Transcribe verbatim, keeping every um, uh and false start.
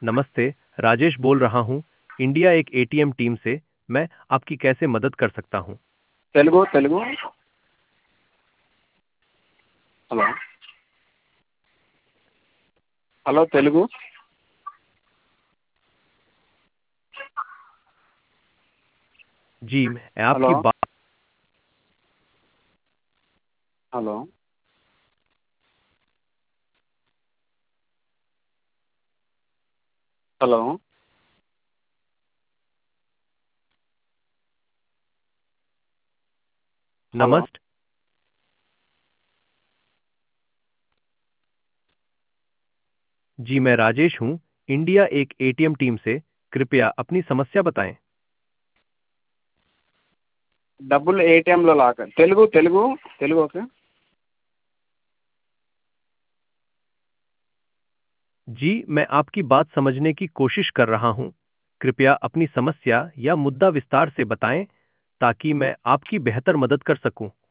नमस्ते, राजेश बोल रहा हूँ, इंडिया एक एटीएम टीम से। मैं आपकी कैसे मदद कर सकता हूँ? తెలుగు తెలుగు హలో హలో తెలుగు जी, मैं హలో आपकी बात హలో హలో హలో नमस्ते। जी, मैं राजेश हूँ, इंडिया एक एटीएम टीम से। कृपया अपनी समस्या बताएं। డబ్బులు ఏటీఎంలో లాక్ తెలుగు తెలుగు తెలుగు ఓకే जी, मैं आपकी बात समझने की कोशिश कर रहा हूँ। कृपया अपनी समस्या या मुद्दा विस्तार से बताएं ताकि मैं आपकी बेहतर मदद कर सकूं।